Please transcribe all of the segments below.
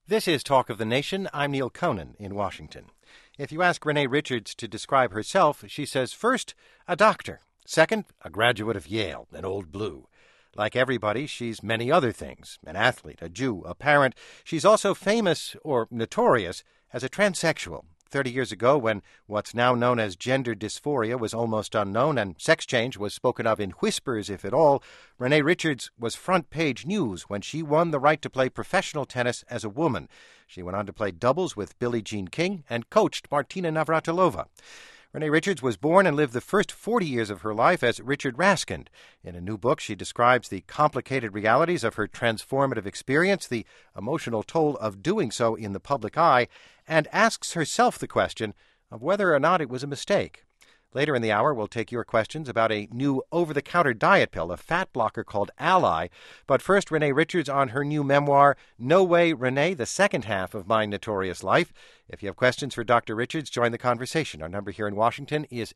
This is Talk of the Nation. I'm Neil Conan in Washington. If you ask Renee Richards to describe herself, she says, first, a doctor. Second, a graduate of Yale, an old blue. Like everybody, she's many other things. An athlete, a Jew, a parent. She's also famous, or notorious, as a transsexual. 30 years ago, when what's now known as gender dysphoria was almost unknown and sex change was spoken of in whispers, if at all, Renee Richards was front-page news when she won the right to play professional tennis as a woman. She went on to play doubles with Billie Jean King and coached Martina Navratilova. Renee Richards was born and lived the first 40 years of her life as Richard Raskind. In a new book, she describes the complicated realities of her transformative experience, the emotional toll of doing so in the public eye, and asks herself the question of whether or not it was a mistake. Later in the hour, we'll take your questions about a new over-the-counter diet pill, a fat blocker called Ally. But first, Renee Richards on her new memoir, No Way, Renee, the second half of my notorious life. If you have questions for Dr. Richards, join the conversation. Our number here in Washington is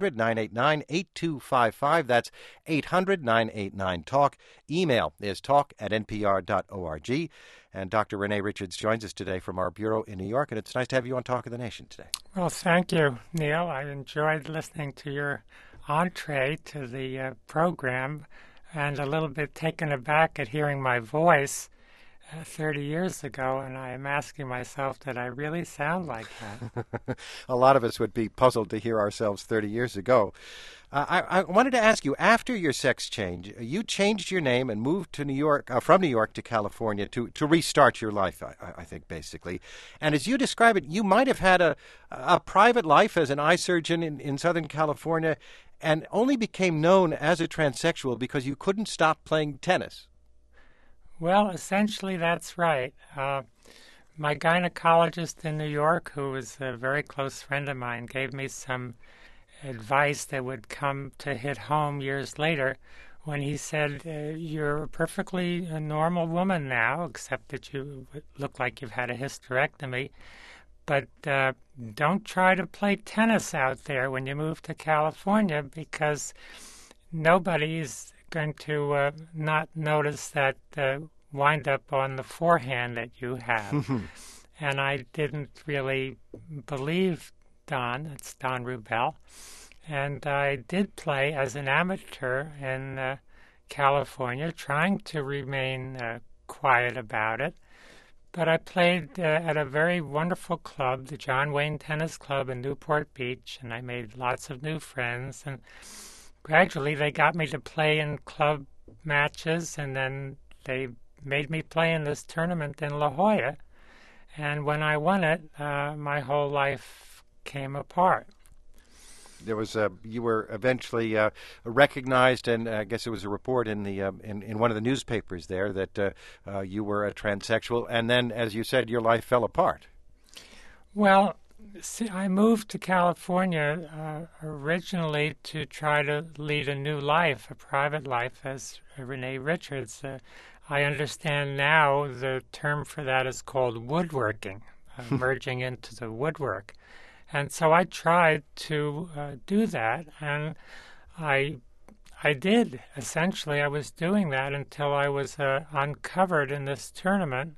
800-989-8255. That's 800-989-TALK. Email is talk@npr.org. And Dr. Renee Richards joins us today from our bureau in New York, and it's nice to have you on Talk of the Nation today. Well, thank you, Neil. I enjoyed listening to your entree to the program and a little bit taken aback at hearing my voice 30 years ago, and I am asking myself, did I really sound like that? A lot of us would be puzzled to hear ourselves 30 years ago. I wanted to ask you, after your sex change, you changed your name and moved to New York, from New York to California to restart your life, I think, basically. And as you describe it, you might have had a private life as an eye surgeon in Southern California and only became known as a transsexual because you couldn't stop playing tennis. Well, essentially, that's right. My gynecologist in New York, who was a very close friend of mine, gave me some advice that would come to hit home years later when he said, you're a perfectly normal woman now, except that you look like you've had a hysterectomy. But don't try to play tennis out there when you move to California, because nobody's going to not notice that wind up on the forehand that you have. And I didn't really believe Don. It's Don Rubel. And I did play as an amateur in California, trying to remain quiet about it. But I played at a very wonderful club, the John Wayne Tennis Club in Newport Beach, and I made lots of new friends. And gradually, they got me to play in club matches, and then they made me play in this tournament in La Jolla. And when I won it, my whole life came apart. There was you were eventually recognized, and I guess it was a report in the in one of the newspapers there that you were a transsexual, and then, as you said, your life fell apart. Well, see, I moved to California originally to try to lead a new life, a private life, as Renee Richards. I understand now the term for that is called woodworking, merging into the woodwork. And so I tried to do that, and I did. Essentially, I was doing that until I was uncovered in this tournament.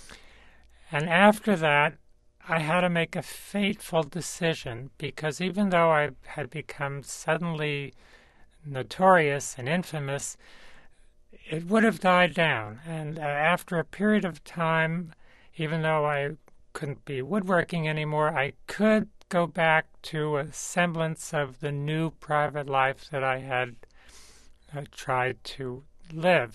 And after that, I had to make a fateful decision, because even though I had become suddenly notorious and infamous, it would have died down. And after a period of time, even though I couldn't be woodworking anymore, I could go back to a semblance of the new private life that I had tried to live.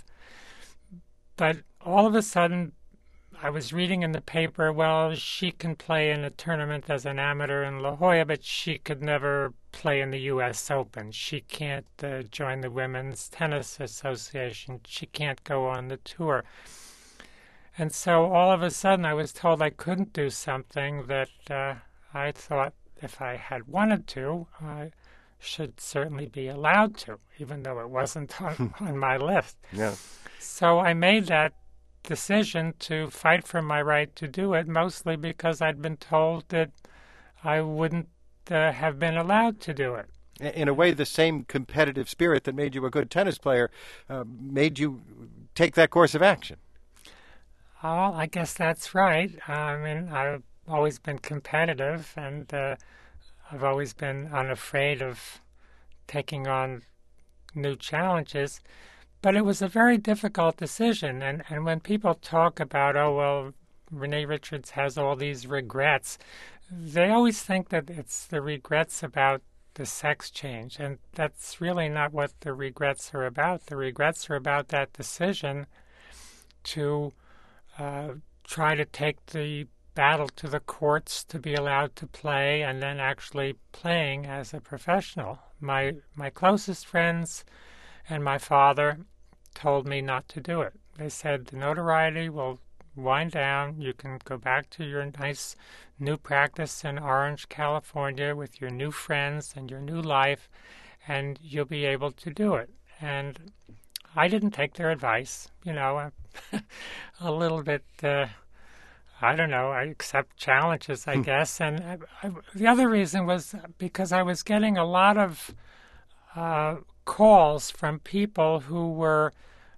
But all of a sudden, I was reading in the paper, well, she can play in a tournament as an amateur in La Jolla, but she could never play in the U.S. Open. She can't join the Women's Tennis Association. She can't go on the tour. And so all of a sudden I was told I couldn't do something that I thought if I had wanted to, I should certainly be allowed to, even though it wasn't on my list. Yeah. So I made that decision to fight for my right to do it, mostly because I'd been told that I wouldn't have been allowed to do it. In a way, the same competitive spirit that made you a good tennis player made you take that course of action. Oh, I guess that's right. I mean, I've always been competitive, and I've always been unafraid of taking on new challenges. But it was a very difficult decision. And when people talk about, oh, well, Renee Richards has all these regrets, they always think that it's the regrets about the sex change. And that's really not what the regrets are about. The regrets are about that decision to try to take the battle to the courts to be allowed to play and then actually playing as a professional. My closest friends and my father told me not to do it. They said the notoriety will wind down. You can go back to your nice new practice in Orange, California with your new friends and your new life, and you'll be able to do it. And I didn't take their advice. You know, a little bit, I don't know, I accept challenges, I guess. And the other reason was because I was getting a lot of calls from people who were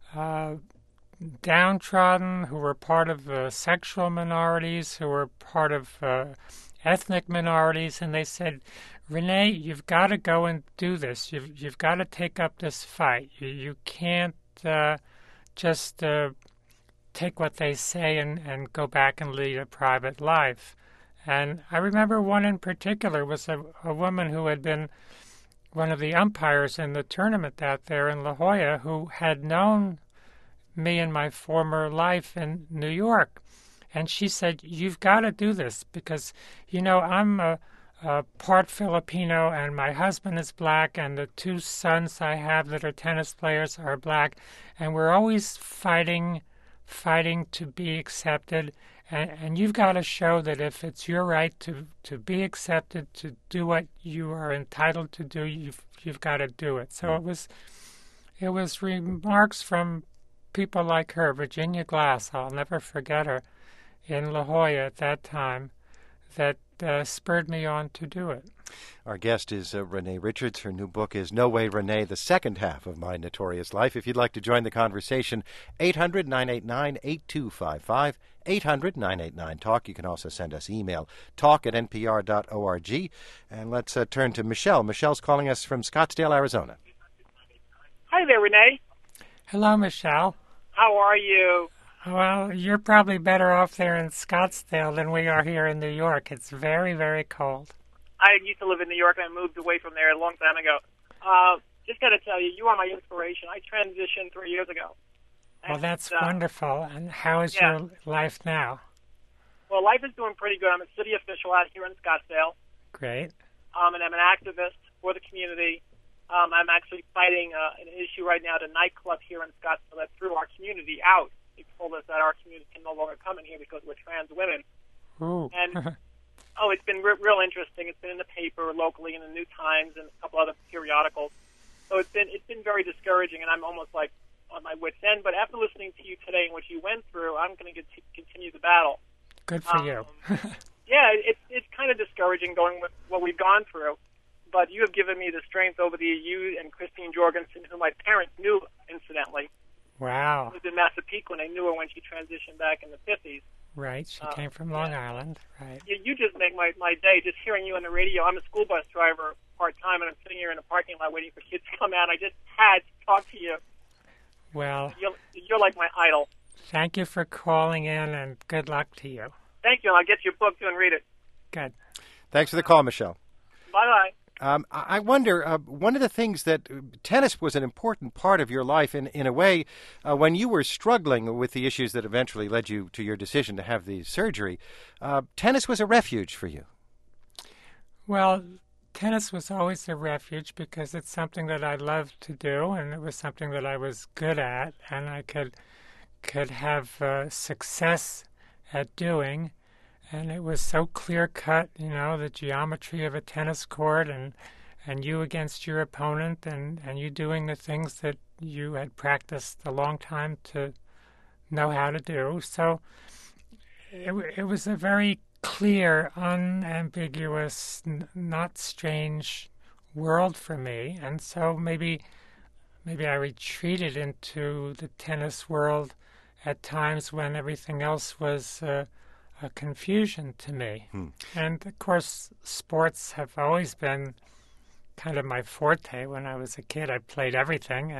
downtrodden, who were part of sexual minorities, who were part of ethnic minorities, and they said, Renee, you've got to go and do this. You've got to take up this fight. You can't just take what they say and go back and lead a private life. And I remember one in particular was a woman who had been one of the umpires in the tournament out there in La Jolla, who had known me in my former life in New York. And she said, you've got to do this because, you know, I'm a part Filipino and my husband is black and the two sons I have that are tennis players are black. And we're always fighting to be accepted. And you've got to show that if it's your right to be accepted, to do what you are entitled to do, you've got to do it. So it was remarks from people like her, Virginia Glass, I'll never forget her, in La Jolla at that time, that spurred me on to do it. Our guest is Renee Richards. Her new book is No Way, Renee, the second half of My Notorious Life. If you'd like to join the conversation, 800-989-8255, 800-989-TALK. You can also send us email, talk@npr.org. And let's turn to Michelle. Michelle's calling us from Scottsdale, Arizona. Hi there, Renee. Hello, Michelle. How are you? Well, you're probably better off there in Scottsdale than we are here in New York. It's very, very cold. I used to live in New York, and I moved away from there a long time ago. Just got to tell you, you are my inspiration. I transitioned 3 years ago. Well, that's wonderful. And how is your life now? Well, life is doing pretty good. I'm a city official out here in Scottsdale. Great. And I'm an activist for the community. I'm actually fighting an issue right now at a nightclub here in Scottsdale that threw our community out. They told us that our community can no longer come in here because we're trans women. Ooh. And it's been real interesting. It's been in the paper locally, in the New Times, and a couple other periodicals. So it's been very discouraging, and I'm almost like on my wit's end. But after listening to you today and what you went through, I'm going to continue the battle. Good for you. Yeah, it's kind of discouraging going with what we've gone through. But you have given me the strength over you and Christine Jorgensen, who my parents knew, incidentally. Wow. She lived in Massapequa, and I knew her when she transitioned back in the 50s. Right, she came from Long Island, right. You just make my day, just hearing you on the radio. I'm a school bus driver part-time, and I'm sitting here in a parking lot waiting for kids to come out. I just had to talk to you. Well, you're like my idol. Thank you for calling in, and good luck to you. Thank you, and I'll get your book, too, and read it. Good. Thanks for the call, Michelle. Bye-bye. I wonder, one of the things that tennis was an important part of your life in a way, when you were struggling with the issues that eventually led you to your decision to have the surgery, tennis was a refuge for you. Well, tennis was always a refuge because it's something that I loved to do, and it was something that I was good at, and I could have success at doing. And it was so clear-cut, you know, the geometry of a tennis court and you against your opponent and you doing the things that you had practiced a long time to know how to do. So it was a very clear, unambiguous, not strange world for me. And so maybe I retreated into the tennis world at times when everything else was a confusion to me. And, of course, sports have always been kind of my forte. When I was a kid, I played everything,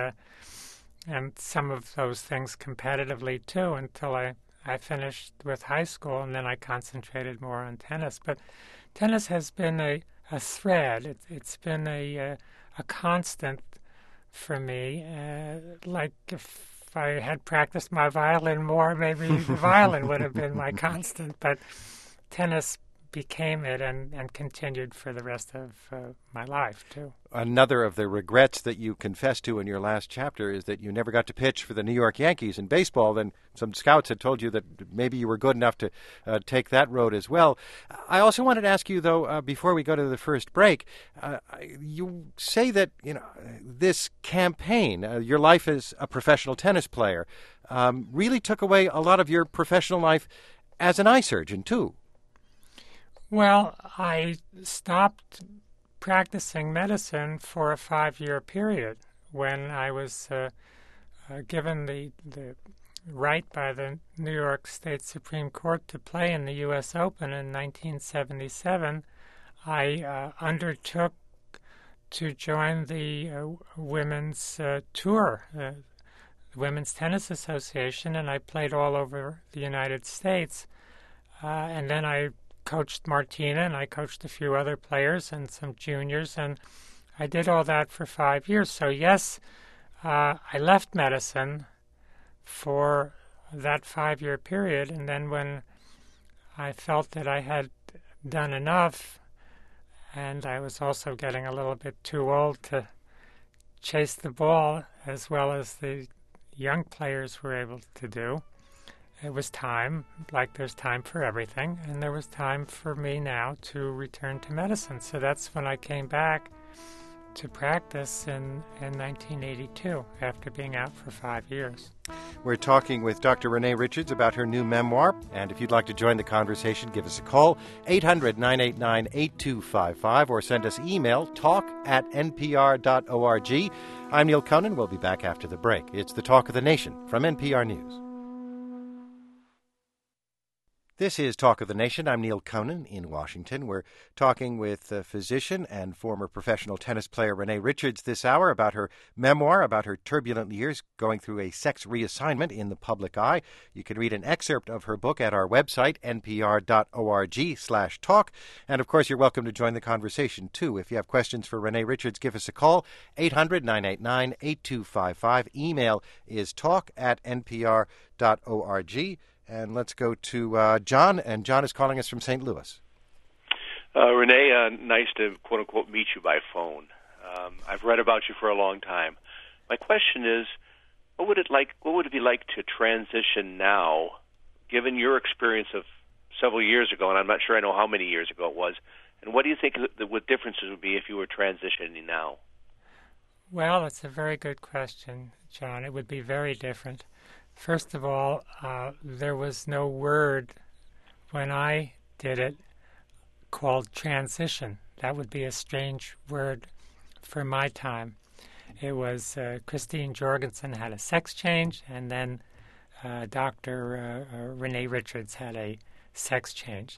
and some of those things competitively, too, until I finished with high school, and then I concentrated more on tennis. But tennis has been a thread. It's been a constant for me. Like if I had practiced my violin more, maybe the violin would have been my constant. But tennis became it and continued for the rest of my life, too. Another of the regrets that you confessed to in your last chapter is that you never got to pitch for the New York Yankees in baseball. Then some scouts had told you that maybe you were good enough to take that road as well. I also wanted to ask you, though, before we go to the first break, you say that this campaign, your life as a professional tennis player, really took away a lot of your professional life as an eye surgeon, too. Well, I stopped practicing medicine for a 5-year period when I was given the right by the New York State Supreme Court to play in the U.S. Open in 1977. I undertook to join the women's tour, the Women's Tennis Association, and I played all over the United States. And then I coached Martina, and I coached a few other players and some juniors, and I did all that for 5 years. So yes, I left medicine for that 5-year period, and then when I felt that I had done enough, and I was also getting a little bit too old to chase the ball as well as the young players were able to do, it was time, like there's time for everything, and there was time for me now to return to medicine. So that's when I came back to practice in 1982, after being out for 5 years. We're talking with Dr. Renee Richards about her new memoir, and if you'd like to join the conversation, give us a call, 800-989-8255, or send us email, talk@npr.org. I'm Neil Conan. We'll be back after the break. It's the Talk of the Nation from NPR News. This is Talk of the Nation. I'm Neil Conan in Washington. We're talking with physician and former professional tennis player Renee Richards this hour about her memoir, about her turbulent years going through a sex reassignment in the public eye. You can read an excerpt of her book at our website, npr.org/talk. And, of course, you're welcome to join the conversation, too. If you have questions for Renee Richards, give us a call, 800-989-8255. Email is talk@npr.org. And let's go to John, and John is calling us from St. Louis. Renee, nice to, quote-unquote, meet you by phone. I've read about you for a long time. My question is, what would it be like to transition now, given your experience of several years ago, and I'm not sure I know how many years ago it was, and what do you think what differences would be if you were transitioning now? Well, that's a very good question, John. It would be very different. First of all, there was no word when I did it called transition. That would be a strange word for my time. It was Christine Jorgensen had a sex change, and then Dr. Renee Richards had a sex change.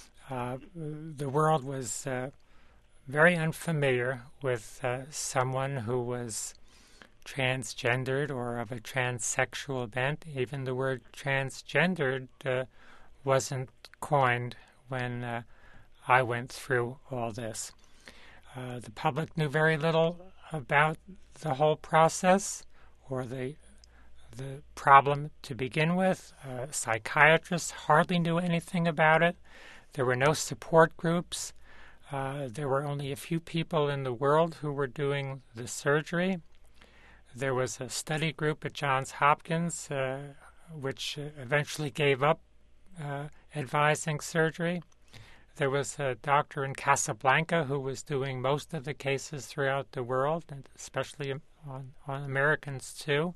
The world was very unfamiliar with someone who was transgendered or of a transsexual bent. Even the word transgendered wasn't coined when I went through all this. The public knew very little about the whole process or the problem to begin with. Psychiatrists hardly knew anything about it. There were no support groups. There were only a few people in the world who were doing the surgery. There was a study group at Johns Hopkins, which eventually gave up advising surgery. There was a doctor in Casablanca who was doing most of the cases throughout the world, and especially on Americans too.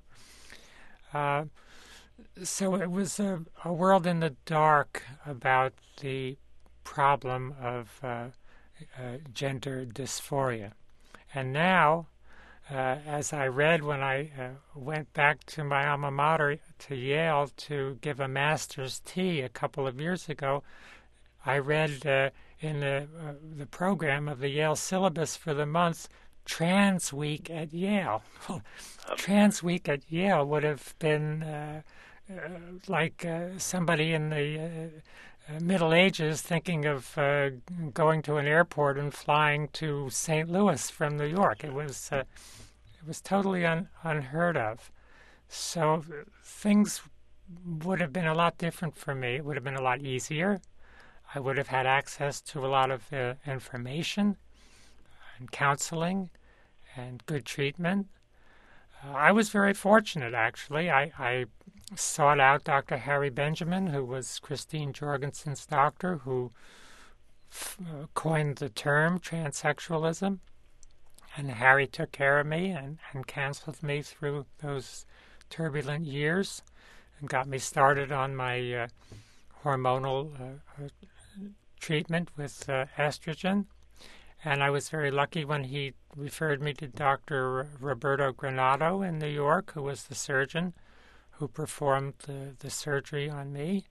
So it was a world in the dark about the problem of gender dysphoria. And now, as I read when I went back to my alma mater to Yale to give a master's tea a couple of years ago, I read in the program of the Yale syllabus for the month, Trans Week at Yale. Trans Week at Yale would have been like somebody in the Middle Ages thinking of going to an airport and flying to St. Louis from New York. It was totally unheard of. So things would have been a lot different for me. It would have been a lot easier. I would have had access to a lot of information and counseling and good treatment. I was very fortunate, actually. I sought out Dr. Harry Benjamin, who was Christine Jorgensen's doctor, who coined the term transsexualism. And Harry took care of me and counseled me through those turbulent years and got me started on my hormonal treatment with estrogen. And I was very lucky when he referred me to Dr. Roberto Granado in New York, who was the surgeon who performed the surgery on me.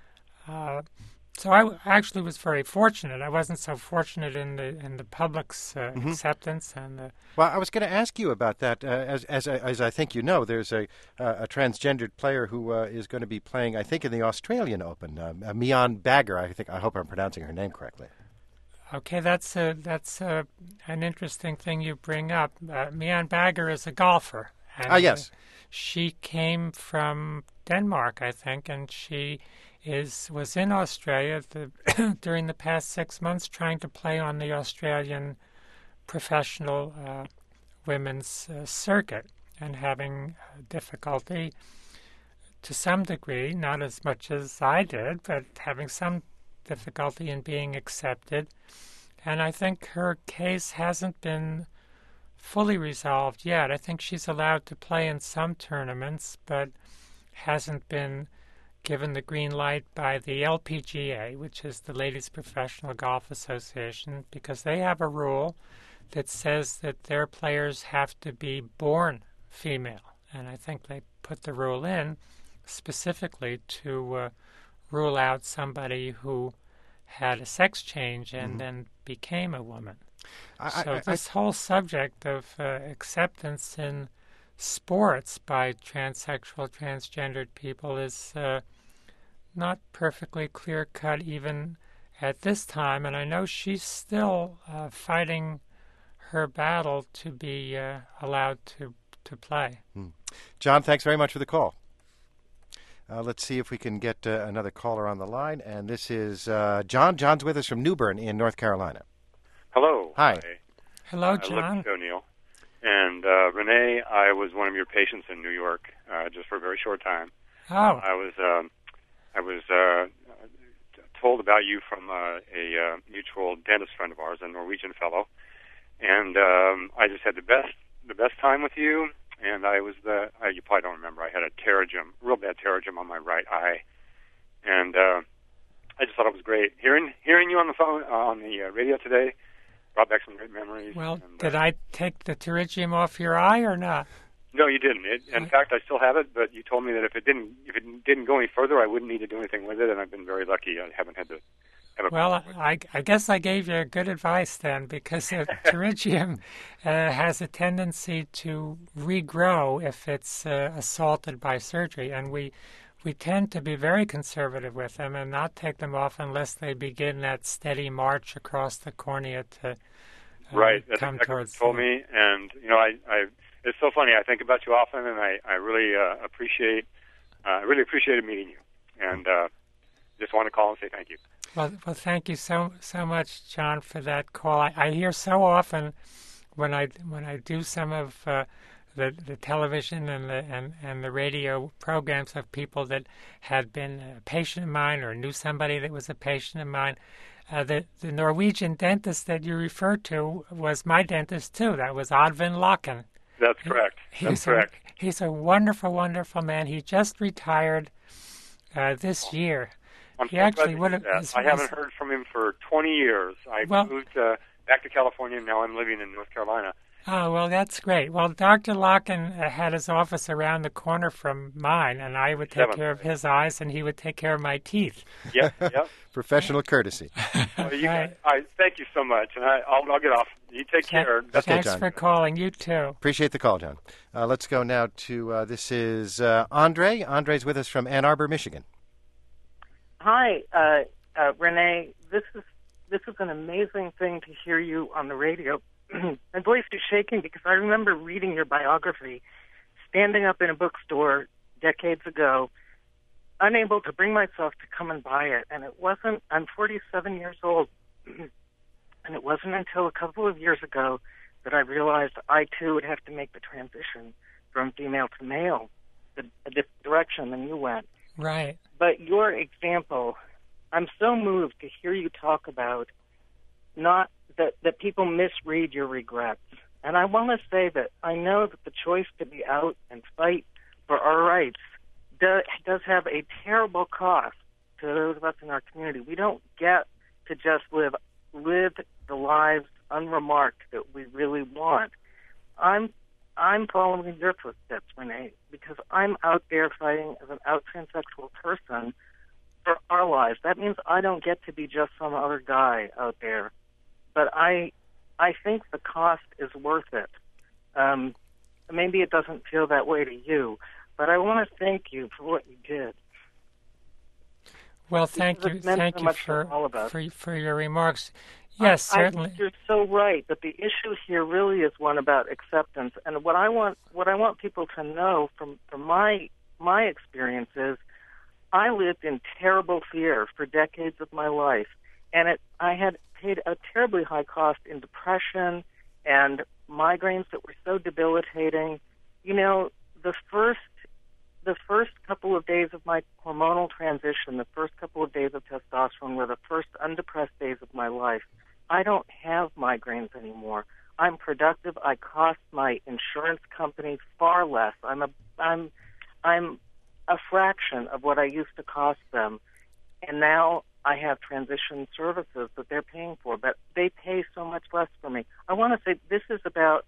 So I actually was very fortunate. I wasn't so fortunate in the public's acceptance and. Well, I was going to ask you about that. As I think you know, there's a transgendered player who is going to be playing, I think, in the Australian Open. Mian Bagger. I hope I'm pronouncing her name correctly. Okay, that's an interesting thing you bring up. Mian Bagger is a golfer. And, yes. She came from Denmark, I think, and she was in Australia during the past 6 months trying to play on the Australian professional women's circuit and having difficulty to some degree, not as much as I did, but having some difficulty in being accepted. And I think her case hasn't been fully resolved yet. I think she's allowed to play in some tournaments, but hasn't been given the green light by the LPGA, which is the Ladies Professional Golf Association, because they have a rule that says that their players have to be born female. And I think they put the rule in specifically to rule out somebody who had a sex change and then became a woman. So this whole subject of acceptance in sports by transsexual, transgendered people is not perfectly clear-cut even at this time, and I know she's still fighting her battle to be allowed to play. John, thanks very much for the call. Let's see if we can get another caller on the line, and this is John. John's with us from New Bern in North Carolina. Hello. Hi. Hello, John. I live in O'Neill. And Renee, I was one of your patients in New York just for a very short time. Oh. I was told about you from a mutual dentist friend of ours, a Norwegian fellow, and I just had the best time with you. And you probably don't remember, I had a pterygium, real bad pterygium on my right eye, and I just thought it was great hearing you on the phone on the radio today. Brought back some great memories. Well, and, did I take the pterygium off your eye or not? No, you didn't. In fact, I still have it, but you told me that if it didn't go any further, I wouldn't need to do anything with it, and I've been very lucky. I haven't had to have a Well, I guess I gave you good advice then, because the pterygium has a tendency to regrow if it's assaulted by surgery, and we tend to be very conservative with them and not take them off unless they begin that steady march across the cornea to right. That's come exactly towards. What you told me, and I it's so funny. I think about you often, and I really appreciated meeting you, and just want to call and say thank you. Well, thank you so much, John, for that call. I hear so often when I do some of the television and the radio programs of people that had been a patient of mine or knew somebody that was a patient of mine. The Norwegian dentist that you referred to was my dentist too. That was Oddvin Locken. That's correct. That's correct. He's a wonderful, wonderful man. He just retired this year. I'm he actually would have. I haven't heard from him for 20 years. I moved back to California, and now I'm living in North Carolina. Oh, well, that's great. Well, Dr. Locken had his office around the corner from mine, and I would take care of his eyes, and he would take care of my teeth. Yep, yep. Professional courtesy. Well, Right. thank you so much, and I'll get off. You take care. Okay, Thanks John. for calling. You too. Appreciate the call, John. Let's go now to, this is Andre. Andre's with us from Ann Arbor, Michigan. Hi, Renee. This is an amazing thing to hear you on the radio. My voice is shaking because I remember reading your biography, standing up in a bookstore decades ago, unable to bring myself to come and buy it. And I'm 47 years old, and it wasn't until a couple of years ago that I realized I too would have to make the transition from female to male, a different direction than you went. Right. But your example, I'm so moved to hear you talk about not that people misread your regrets. And I want to say that I know that the choice to be out and fight for our rights does have a terrible cost to those of us in our community. We don't get to just live the lives unremarked that we really want. I'm following your footsteps, Renee, because I'm out there fighting as an out transsexual person for our lives. That means I don't get to be just some other guy out there. But I think the cost is worth it. Maybe it doesn't feel that way to you, but I want to thank you for what you did. Well, thank you for your remarks. Yes, certainly. You're so right. But the issue here really is one about acceptance. And what I want people to know from my experience is, I lived in terrible fear for decades of my life, and I had paid a terribly high cost in depression and migraines that were so debilitating. You know, the first couple of days of my hormonal transition, the first couple of days of testosterone were the first undepressed days of my life. I don't have migraines anymore. I'm productive. I cost my insurance company far less. I'm a fraction of what I used to cost them, and now I have transition services that they're paying for, but they pay so much less for me. I want to say this is about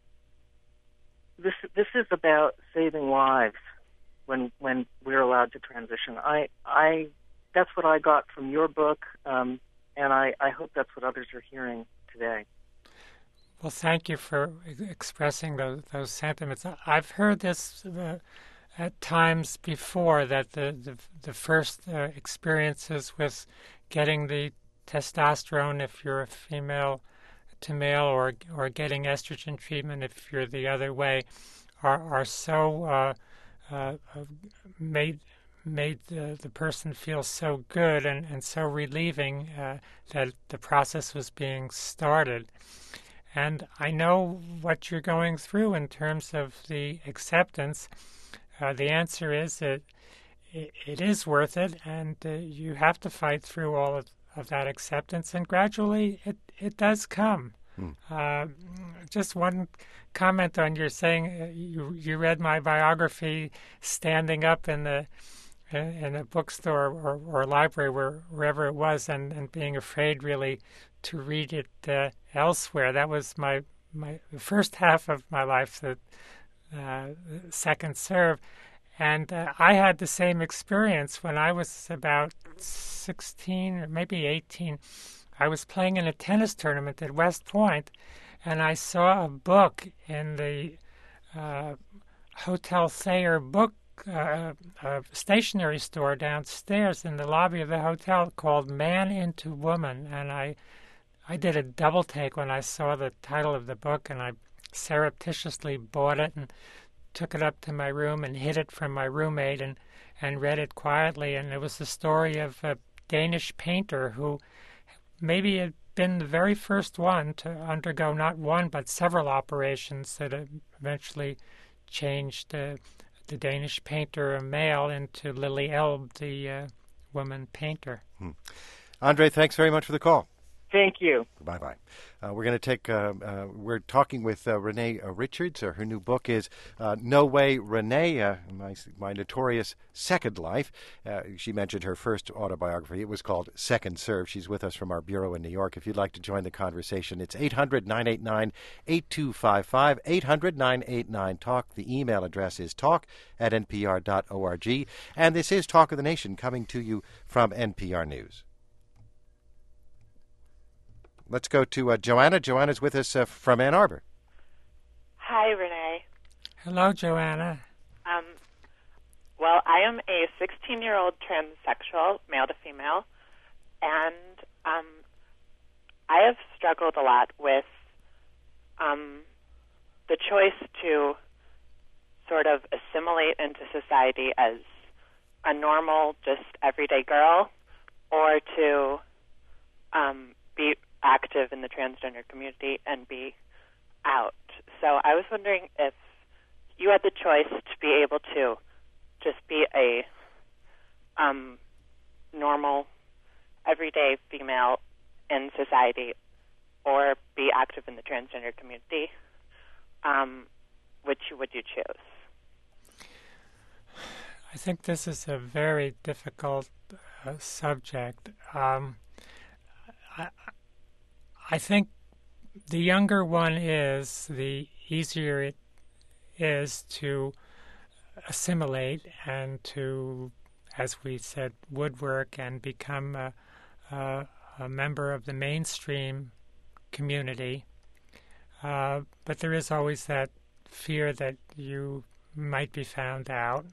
saving lives when we're allowed to transition. That's what I got from your book, and I hope that's what others are hearing today. Well, thank you for expressing those sentiments. I've heard this at times before, that the first experiences with getting the testosterone, if you're a female to male, or getting estrogen treatment if you're the other way, are so made the person feel so good and so relieving that the process was being started. And I know what you're going through in terms of the acceptance. The answer is that it is worth it, and you have to fight through all of that acceptance, and gradually it does come. Just one comment on your saying you read my biography standing up in a bookstore or library, wherever it was, and being afraid really to read it elsewhere. That was the first half of my life, the second serve. And I had the same experience when I was about 16 or maybe 18. I was playing in a tennis tournament at West Point, and I saw a book in the Hotel Thayer book stationery store downstairs in the lobby of the hotel called Man into Woman. And I did a double take when I saw the title of the book, and I surreptitiously bought it and took it up to my room and hid it from my roommate and read it quietly. And it was the story of a Danish painter who maybe had been the very first one to undergo not one but several operations that eventually changed the Danish painter, a male, into Lily Elbe, the woman painter. Andre, thanks very much for the call. Thank you. Bye-bye. We're going to take, we're talking with Renee Richards. Her new book is No Way, Renee, my notorious second life. She mentioned her first autobiography. It was called Second Serve. She's with us from our bureau in New York. If you'd like to join the conversation, it's 800-989-8255, 800-989-TALK. The email address is talk@npr.org. And this is Talk of the Nation, coming to you from NPR News. Let's go to Joanna. Joanna's with us from Ann Arbor. Hi, Renee. Hello, Joanna. Well, I am a 16-year-old transsexual, male to female, and I have struggled a lot with the choice to sort of assimilate into society as a normal, just everyday girl, or to be active in the transgender community and be out. So I was wondering if you had the choice to be able to just be a normal, everyday female in society or be active in the transgender community, which would you choose? I think this is a very difficult subject. I think the younger one is, the easier it is to assimilate and to, as we said, woodwork and become a member of the mainstream community. But there is always that fear that you might be found out.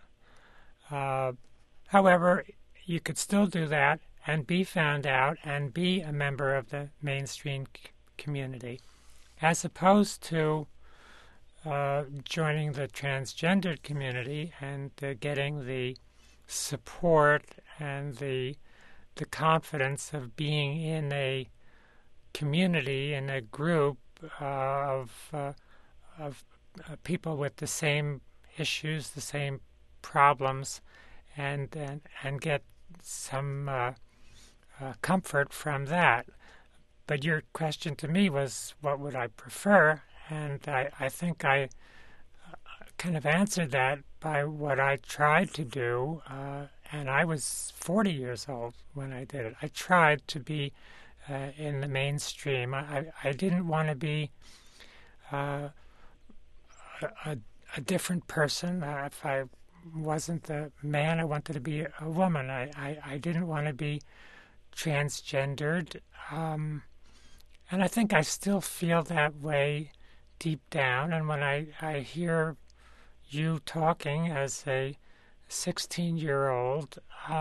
However, you could still do that and be found out and be a member of the mainstream community, as opposed to joining the transgendered community and getting the support and the confidence of being in a community, in a group of people with the same issues, the same problems, and get some comfort from that. But your question to me was, what would I prefer? And I think I kind of answered that by what I tried to do, and I was 40 years old when I did it. I tried to be in the mainstream. I didn't want to be a different person. If I wasn't a man, I wanted to be a woman. I didn't want to be transgendered. And I think I still feel that way deep down. And when I hear you talking as a 16-year-old,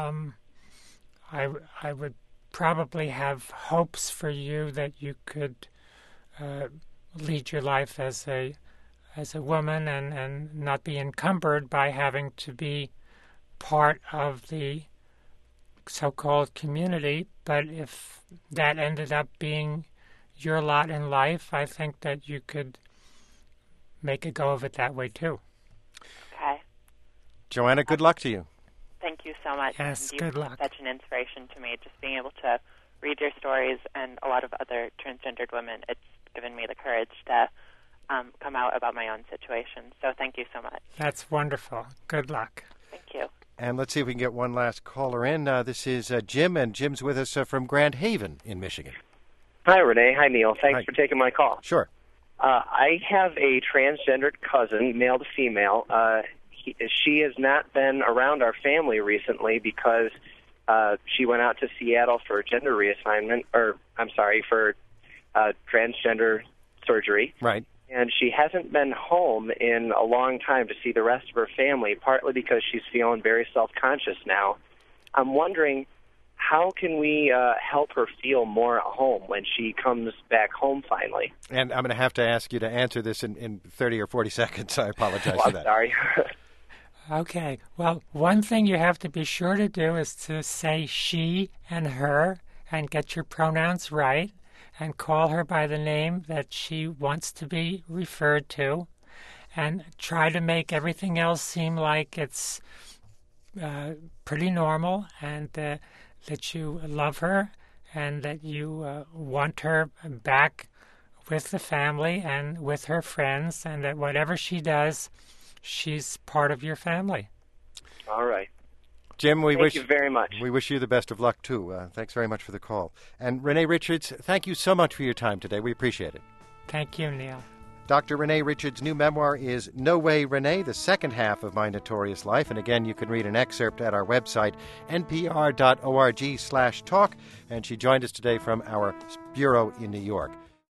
I would probably have hopes for you that you could lead your life as a woman and not be encumbered by having to be part of the so-called community. But if that ended up being your lot in life, I think that you could make a go of it that way too. Okay. Joanna, good luck to you. Thank you so much. Yes, You've good been luck. Such an inspiration to me, just being able to read your stories and a lot of other transgendered women. It's given me the courage to come out about my own situation. So thank you so much. That's wonderful. Good luck. Thank you. And let's see if we can get one last caller in. This is Jim, and Jim's with us from Grand Haven in Michigan. Hi, Renee. Hi, Neil. Thanks Hi. for taking my call. Sure. I have a transgendered cousin, male to female. She has not been around our family recently because she went out to Seattle for gender reassignment, for transgender surgery. Right. And she hasn't been home in a long time to see the rest of her family, partly because she's feeling very self-conscious now. I'm wondering, how can we help her feel more at home when she comes back home finally? And I'm going to have to ask you to answer this in 30 or 40 seconds. I apologize Oh, for I'm that. sorry. Okay. Well, one thing you have to be sure to do is to say she and her and get your pronouns right and call her by the name that she wants to be referred to, and try to make everything else seem like it's pretty normal and that you love her and that you want her back with the family and with her friends, and that whatever she does, she's part of your family. All right. Jim, thank you very much. We wish you the best of luck, too. Thanks very much for the call. And Renee Richards, thank you so much for your time today. We appreciate it. Thank you, Neil. Dr. Renee Richards' new memoir is No Way, Renee, the second half of My Notorious Life. And again, you can read an excerpt at our website, npr.org/talk. And she joined us today from our bureau in New York.